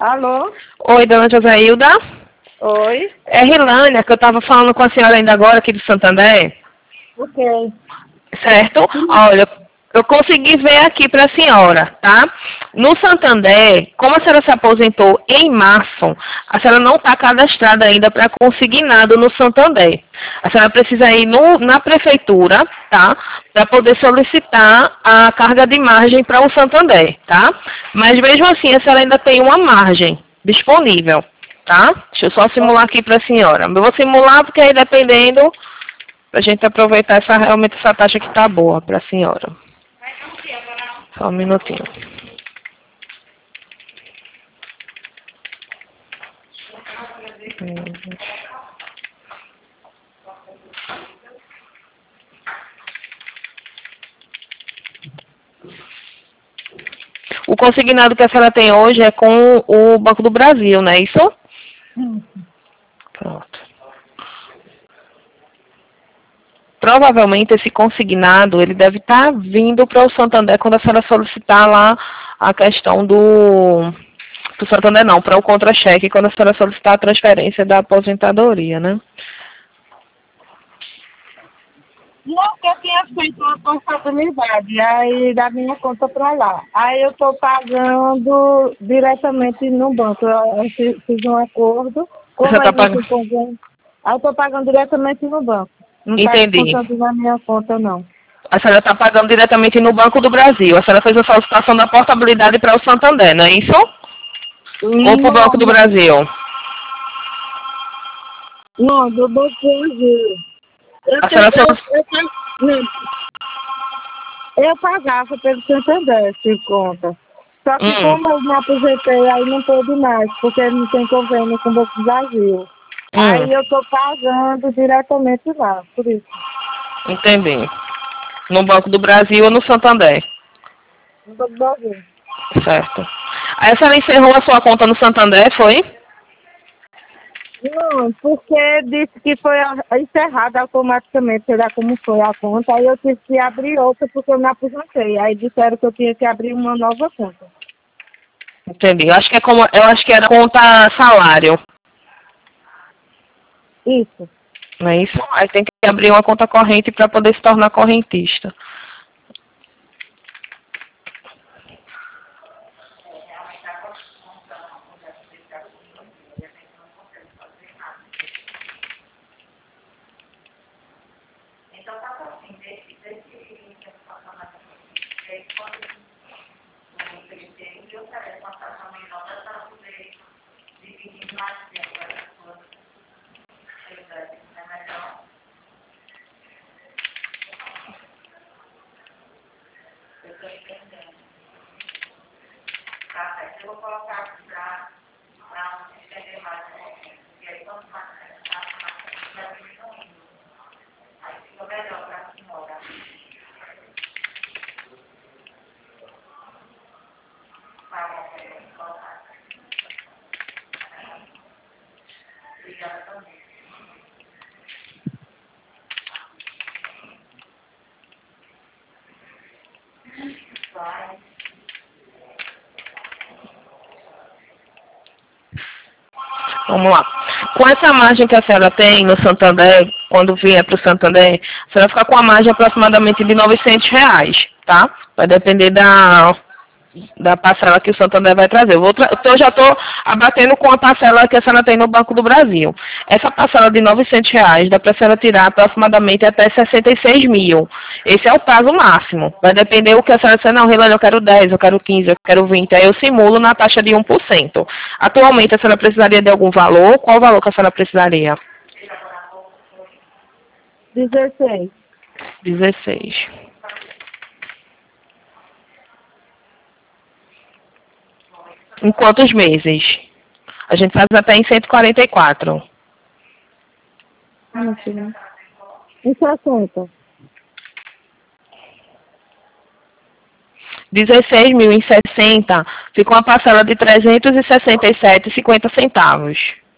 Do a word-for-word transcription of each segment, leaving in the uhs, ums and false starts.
Alô? Oi, dona Josailda. Oi? É Rilânia, que eu estava falando com a senhora ainda agora aqui do Santander. Ok. Certo? Olha, eu consegui ver aqui para a senhora, tá? No Santander, como a senhora se aposentou em março, a senhora não está cadastrada ainda para consignado no Santander. A senhora precisa ir no, na prefeitura, tá? Para poder solicitar a carga de margem para o Santander, tá? Mas mesmo assim, a senhora ainda tem uma margem disponível, tá? Deixa eu só simular aqui para a senhora. Eu vou simular porque aí dependendo, para a gente aproveitar essa, realmente essa taxa que está boa para a senhora. Só um minutinho. O consignado que a senhora tem hoje é com o Banco do Brasil, não é isso? Hum. Pronto. Provavelmente esse consignado, ele deve estar vindo para o Santander quando a senhora solicitar lá a questão do... do Santander não, para o contra-cheque, quando a senhora solicitar a transferência da aposentadoria, né? Não, que eu tinha feito uma portabilidade aí da minha conta para lá. Aí eu estou pagando diretamente no banco. Eu, eu fiz fiz um acordo, como Você está aí não pagando... se convém, aí eu estou pagando diretamente no banco. Não está Entendi. descontando na minha conta, não. A senhora está pagando diretamente no Banco do Brasil. A senhora fez a solicitação da portabilidade para o Santander, não é isso? Ou para o Não, Banco do Brasil? não, do Banco do Brasil. Eu, A tenho, senhora eu, só... eu, tenho- não, eu pagava pelo Santander, se conta. Só que Hum, como eu me aposentei, aí não pôde mais, porque não tem convênio com o Banco do Brasil. hum, Aí eu estou pagando diretamente lá, por isso. entendi. No Banco do Brasil ou no Santander? No Banco do Brasil. Certo. Aí a senhora encerrou a sua conta no Santander, foi? Não, porque disse que foi a- encerrada automaticamente, sei lá como foi a conta, aí eu tive que abrir outra porque eu me aposentei. Aí disseram que eu tinha que abrir uma nova conta. Entendi. Eu acho que é como, eu acho que era conta salário, Isso. não é isso? Aí tem que abrir uma conta corrente para poder se tornar correntista. Vamos lá. Com essa margem que a senhora tem no Santander, quando vier para o Santander, a senhora fica com a margem aproximadamente de novecentos reais, tá? Vai depender da, da parcela que o Santander vai trazer. Eu, vou tra eu já estou abatendo com a parcela que a senhora tem no Banco do Brasil. Essa parcela de novecentos reais dá para a senhora tirar aproximadamente até sessenta e seis mil. Esse é o prazo máximo. Vai depender do que a senhora disser, não, Rilane, eu quero dez, eu quero quinze, eu quero vinte. Aí eu simulo na taxa de um por cento. Atualmente a senhora precisaria de algum valor? Qual o valor que a senhora precisaria? dezesseis. dezesseis. Em quantos meses? A gente faz até em cento e quarenta e quatro. Mentira. Em sessenta. dezesseis mil em sessenta, fica uma parcela de trezentos e sessenta e sete reais e cinquenta centavos.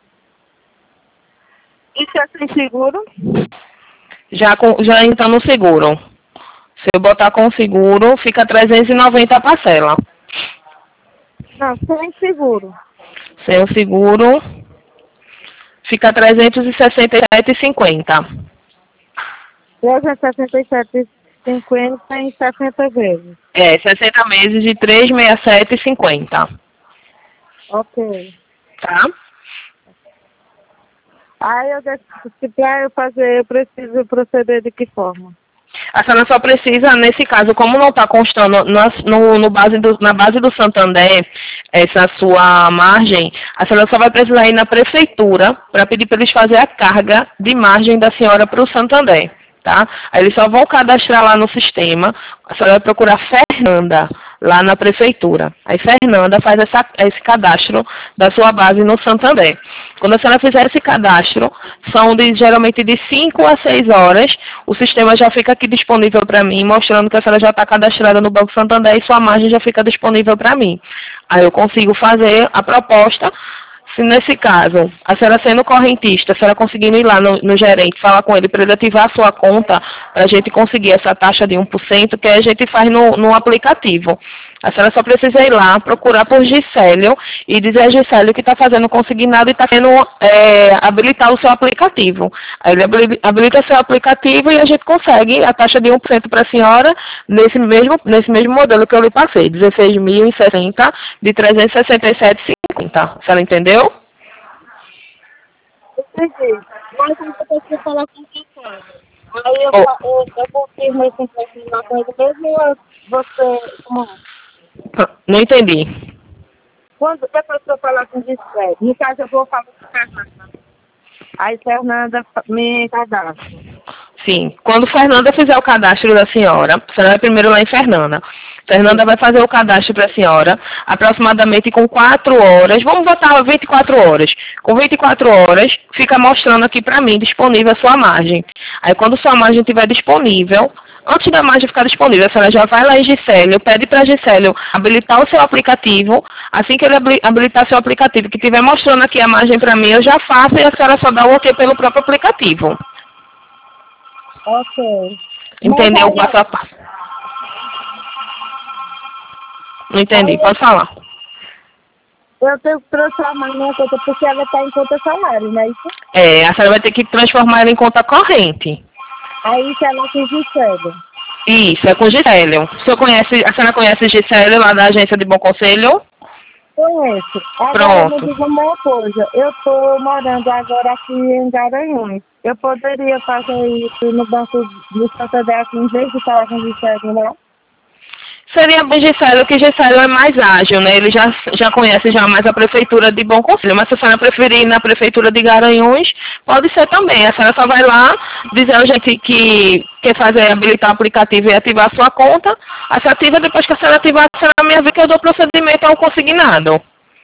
Isso é sem seguro? Já, com, já entra no seguro. Se eu botar com seguro, fica trezentos e noventa a parcela. Não, sem seguro. Sem o seguro, fica trezentos e sessenta e sete reais e cinquenta centavos. trezentos e sessenta e sete reais e cinquenta centavos em sessenta vezes. É, sessenta meses de trezentos e sessenta e sete reais e cinquenta centavos. Ok. Tá? Aí eu deixo, se para eu fazer, eu preciso proceder de que forma? A senhora só precisa, nesse caso, como não está constando na, no, no base do, na base do Santander, essa sua margem, a senhora só vai precisar ir na prefeitura para pedir para eles fazerem a carga de margem da senhora para o Santander, tá? Aí eles só vão cadastrar lá no sistema, a senhora vai procurar Fernanda, lá na prefeitura. Aí Fernanda faz essa, esse cadastro da sua base no Santander. Quando a senhora fizer esse cadastro, são de, geralmente de cinco a seis horas, o sistema já fica aqui disponível para mim, mostrando que a senhora já está cadastrada no Banco Santander e sua margem já fica disponível para mim. Aí eu consigo fazer a proposta. Se nesse caso, a senhora sendo correntista, a senhora conseguindo ir lá no, no gerente, falar com ele para ele ativar a sua conta, para a gente conseguir essa taxa de um por cento, que a gente faz no, no aplicativo. A senhora só precisa ir lá, procurar por Gisélio e dizer a Gisélio que está fazendo consignado e está querendo é, habilitar o seu aplicativo. Aí ele habilita o seu aplicativo e a gente consegue a taxa de um por cento para a senhora nesse mesmo, nesse mesmo modelo que eu lhe passei, dezesseis mil e sessenta de trezentos e sessenta e sete reais e cinquenta centavos. A senhora entendeu? Entendi. Mas eu preciso falar com o Gisélio. Aí eu, Oh. eu, eu confirmo esse empréstimo na coisa mesmo ou você... Como é? Não entendi. Quando depois que eu falar com o Gisélio, no caso eu vou falar com a Fernanda. Aí Fernanda me cadastra. Sim. Quando Fernanda fizer o cadastro da senhora, a senhora vai primeiro lá em Fernanda. Fernanda vai fazer o cadastro para a senhora, aproximadamente com quatro horas. Vamos botar vinte e quatro horas. Com vinte e quatro horas, fica mostrando aqui para mim, disponível a sua margem. Aí quando sua margem estiver disponível, antes da margem ficar disponível, a senhora já vai lá em Gisélio, pede para Gisélio habilitar o seu aplicativo. Assim que ele habilitar seu aplicativo, que estiver mostrando aqui a margem para mim, eu já faço e a senhora só dá o ok pelo próprio aplicativo. Ok. Entendeu o Mas passo a passo? Não entendi, pode falar. eu tenho que transformar minha conta porque ela está em conta salário, não é isso? É, a senhora vai ter que transformar ela em conta corrente. Aí se ela com Gisélio. Isso, é com Gisélio. O senhor conhece, a senhora conhece Gisélio lá da agência de Bom Conselho? Conheço. Agora Pronto. me diga uma coisa. Eu estou morando agora aqui em Garanhuns. Eu poderia fazer isso no Banco do Santander aqui em vez de falar com o Gisélio, não? Seria bem Gisélio, que Gisélio é mais ágil, né? Ele já, já conhece já mais a prefeitura de Bom Conselho. Mas se a senhora preferir ir na prefeitura de Garanhuns, pode ser também. A senhora só vai lá, dizer ao gente que quer fazer, habilitar o aplicativo e ativar a sua conta. Aí se ativa, depois que a senhora ativar, a senhora me avisa que eu dou procedimento ao consignado.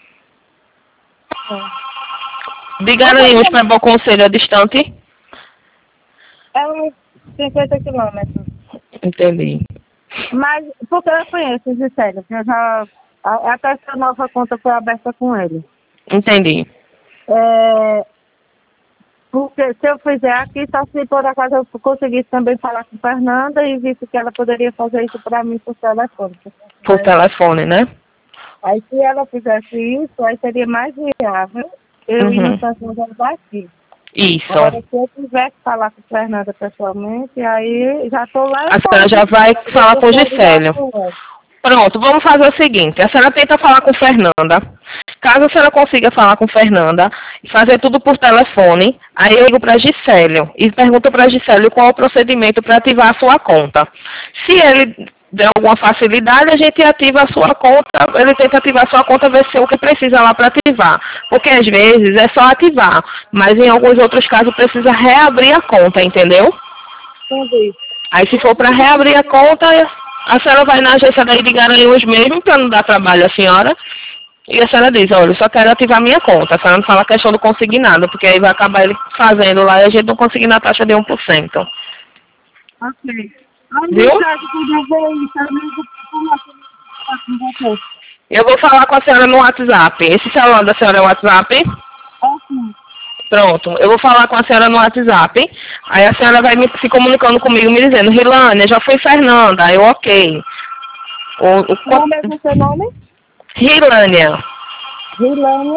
De Garanhuns para Bom Conselho é distante? É uns cinquenta quilômetros. Entendi. Mas, porque eu conheço o Gisélio, que eu já... a- Até essa nova conta foi aberta com ele. Entendi. É, porque se eu fizer aqui, só se por acaso eu conseguisse também falar com Fernanda e visse que ela poderia fazer isso para mim por telefone. Por telefone, né? Aí se ela fizesse isso, aí seria mais viável eu ir Uhum. no Santander daqui. Isso. Agora, se eu tivesse que falar com Fernanda pessoalmente, aí já estou lá. A senhora já vai falar com o Gisélio. Pronto, vamos fazer o seguinte. A senhora tenta falar com Fernanda. Caso a senhora consiga falar com Fernanda e fazer tudo por telefone, aí eu ligo para Gisélio e pergunto para Gisélio qual é o procedimento para ativar a sua conta. Se ele der alguma facilidade, a gente ativa a sua conta, ele tenta ativar a sua conta, ver se é o que precisa lá para ativar. Porque às vezes é só ativar, mas em alguns outros casos precisa reabrir a conta, entendeu? Entendi. Aí se for para reabrir a conta, a senhora vai na agência daí de Garanhuns mesmo, para não dar trabalho à senhora. E a senhora diz, olha, eu só quero ativar minha conta. A senhora não fala a questão do consignado, porque aí vai acabar ele fazendo lá e a gente não conseguir na taxa de um por cento. Ok. Aí, Viu? Ricardo, quando eu ver isso, eu ligo com você. Eu vou falar com a senhora no WhatsApp. Esse celular da senhora é o WhatsApp? Ok. Pronto, eu vou falar com a senhora no WhatsApp. Aí a senhora vai me, se comunicando comigo, me dizendo, Rilânia, já foi Fernanda. Aí eu, ok. O, o, Como é o seu nome? Rilânia. Rilânia.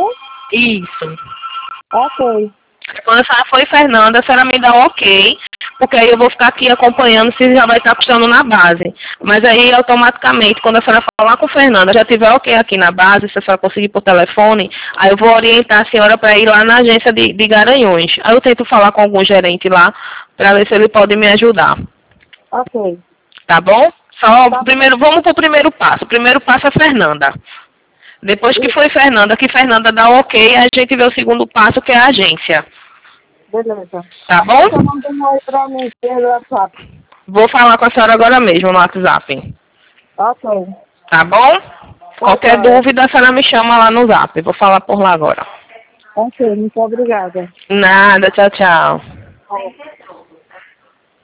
Isso. Ok. Quando a senhora for em Fernanda, a senhora me dá um ok, porque aí eu vou ficar aqui acompanhando se já vai estar custando na base. Mas aí, automaticamente, quando a senhora falar com Fernanda, já tiver ok aqui na base, se a senhora conseguir por telefone, aí eu vou orientar a senhora para ir lá na agência de, de Garanhuns. Aí eu tento falar com algum gerente lá, para ver se ele pode me ajudar. Ok. Tá bom? Só, Tá. primeiro, vamos pro primeiro passo. O primeiro passo é Fernanda. Depois que foi Fernanda, que Fernanda dá o ok, a gente vê o segundo passo, que é a agência. Beleza. Tá bom? Você manda um oi pra mim pelo WhatsApp. Vou falar com a senhora agora mesmo no WhatsApp. Ok. Tá bom? Qualquer Tá. dúvida, a senhora me chama lá no Zap. Vou falar por lá agora. Ok, muito obrigada. Nada, tchau, tchau. Tá.